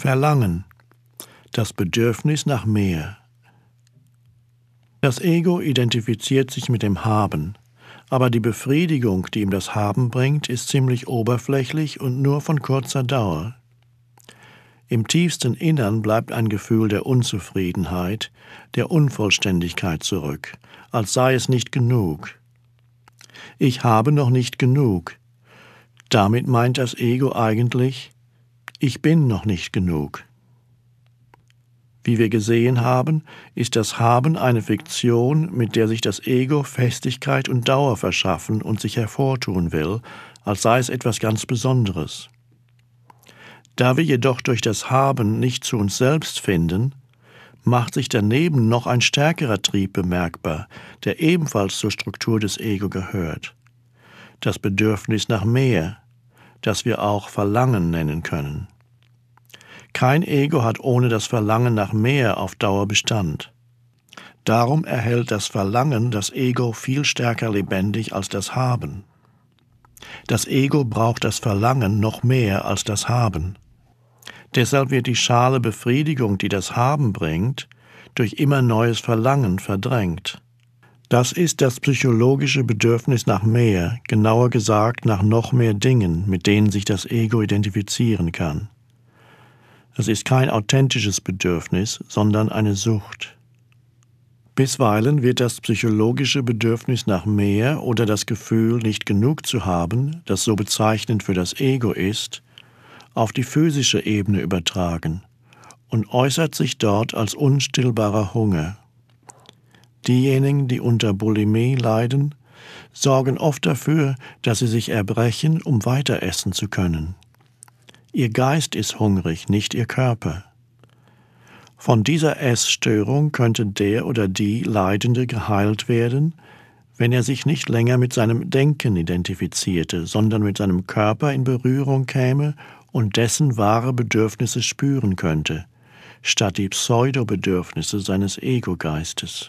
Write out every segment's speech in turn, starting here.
Verlangen, das Bedürfnis nach mehr. Das Ego identifiziert sich mit dem Haben, aber die Befriedigung, die ihm das Haben bringt, ist ziemlich oberflächlich und nur von kurzer Dauer. Im tiefsten Innern bleibt ein Gefühl der Unzufriedenheit, der Unvollständigkeit zurück, als sei es nicht genug. Ich habe noch nicht genug. Damit meint das Ego eigentlich, ich bin noch nicht genug. Wie wir gesehen haben, ist das Haben eine Fiktion, mit der sich das Ego Festigkeit und Dauer verschaffen und sich hervortun will, als sei es etwas ganz Besonderes. Da wir jedoch durch das Haben nicht zu uns selbst finden, macht sich daneben noch ein stärkerer Trieb bemerkbar, der ebenfalls zur Struktur des Ego gehört. Das Bedürfnis nach mehr, das wir auch Verlangen nennen können. Kein Ego hat ohne das Verlangen nach mehr auf Dauer Bestand. Darum erhält das Verlangen das Ego viel stärker lebendig als das Haben. Das Ego braucht das Verlangen noch mehr als das Haben. Deshalb wird die schale Befriedigung, die das Haben bringt, durch immer neues Verlangen verdrängt. Das ist das psychologische Bedürfnis nach mehr, genauer gesagt nach noch mehr Dingen, mit denen sich das Ego identifizieren kann. Es ist kein authentisches Bedürfnis, sondern eine Sucht. Bisweilen wird das psychologische Bedürfnis nach mehr oder das Gefühl, nicht genug zu haben, das so bezeichnend für das Ego ist, auf die physische Ebene übertragen und äußert sich dort als unstillbarer Hunger. Diejenigen, die unter Bulimie leiden, sorgen oft dafür, dass sie sich erbrechen, um weiter essen zu können. Ihr Geist ist hungrig, nicht ihr Körper. Von dieser Essstörung könnte der oder die Leidende geheilt werden, wenn er sich nicht länger mit seinem Denken identifizierte, sondern mit seinem Körper in Berührung käme und dessen wahre Bedürfnisse spüren könnte, statt die Pseudobedürfnisse seines Ego-Geistes.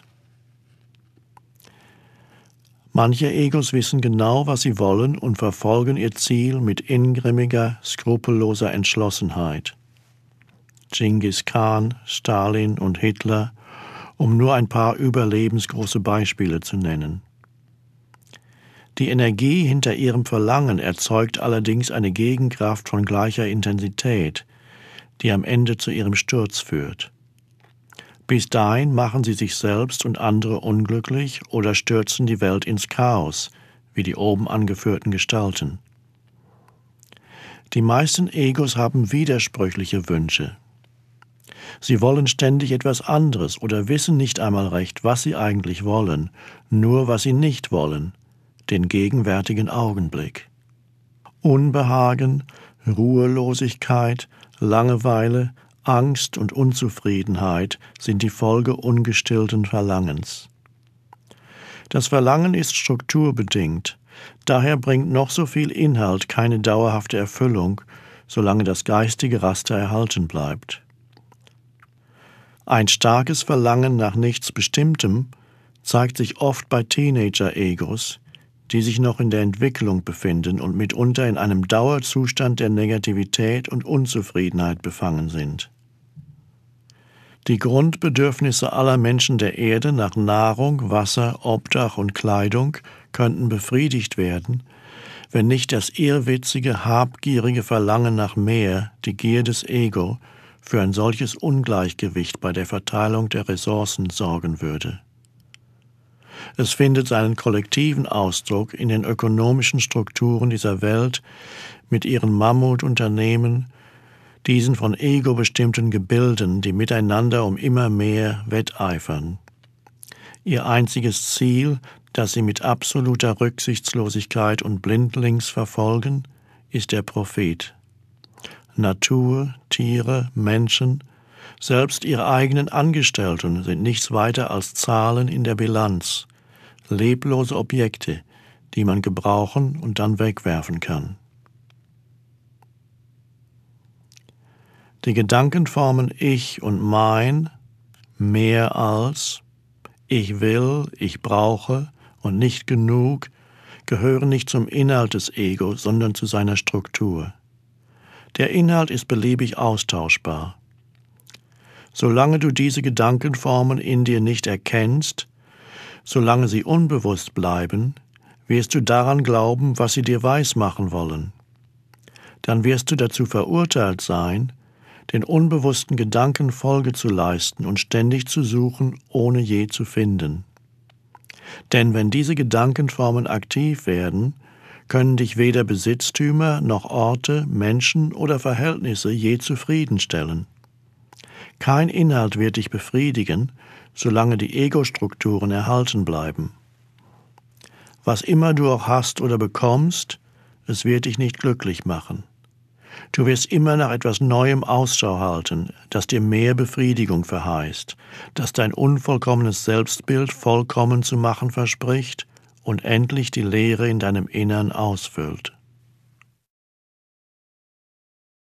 Manche Egos wissen genau, was sie wollen und verfolgen ihr Ziel mit ingrimmiger, skrupelloser Entschlossenheit. Genghis Khan, Stalin und Hitler, um nur ein paar überlebensgroße Beispiele zu nennen. Die Energie hinter ihrem Verlangen erzeugt allerdings eine Gegenkraft von gleicher Intensität, die am Ende zu ihrem Sturz führt. Bis dahin machen sie sich selbst und andere unglücklich oder stürzen die Welt ins Chaos, wie die oben angeführten Gestalten. Die meisten Egos haben widersprüchliche Wünsche. Sie wollen ständig etwas anderes oder wissen nicht einmal recht, was sie eigentlich wollen, nur was sie nicht wollen, den gegenwärtigen Augenblick. Unbehagen, Ruhelosigkeit, Langeweile, Angst und Unzufriedenheit sind die Folge ungestillten Verlangens. Das Verlangen ist strukturbedingt, daher bringt noch so viel Inhalt keine dauerhafte Erfüllung, solange das geistige Raster erhalten bleibt. Ein starkes Verlangen nach nichts Bestimmtem zeigt sich oft bei Teenager-Egos, die sich noch in der Entwicklung befinden und mitunter in einem Dauerzustand der Negativität und Unzufriedenheit befangen sind. Die Grundbedürfnisse aller Menschen der Erde nach Nahrung, Wasser, Obdach und Kleidung könnten befriedigt werden, wenn nicht das irrwitzige, habgierige Verlangen nach mehr, die Gier des Ego, für ein solches Ungleichgewicht bei der Verteilung der Ressourcen sorgen würde. Es findet seinen kollektiven Ausdruck in den ökonomischen Strukturen dieser Welt mit ihren Mammutunternehmen, diesen von Ego bestimmten Gebilden, die miteinander um immer mehr wetteifern. Ihr einziges Ziel, das sie mit absoluter Rücksichtslosigkeit und blindlings verfolgen, ist der Profit. Natur, Tiere, Menschen, selbst ihre eigenen Angestellten sind nichts weiter als Zahlen in der Bilanz, leblose Objekte, die man gebrauchen und dann wegwerfen kann. Die Gedankenformen Ich und Mein, mehr als, ich will, ich brauche und nicht genug gehören nicht zum Inhalt des Ego, sondern zu seiner Struktur. Der Inhalt ist beliebig austauschbar. Solange du diese Gedankenformen in dir nicht erkennst, solange sie unbewusst bleiben, wirst du daran glauben, was sie dir weismachen wollen. Dann wirst du dazu verurteilt sein, den unbewussten Gedanken Folge zu leisten und ständig zu suchen, ohne je zu finden. Denn wenn diese Gedankenformen aktiv werden, können dich weder Besitztümer noch Orte, Menschen oder Verhältnisse je zufriedenstellen. Kein Inhalt wird dich befriedigen, solange die Ego-Strukturen erhalten bleiben. Was immer du auch hast oder bekommst, es wird dich nicht glücklich machen. Du wirst immer nach etwas Neuem Ausschau halten, das dir mehr Befriedigung verheißt, das dein unvollkommenes Selbstbild vollkommen zu machen verspricht und endlich die Leere in deinem Innern ausfüllt.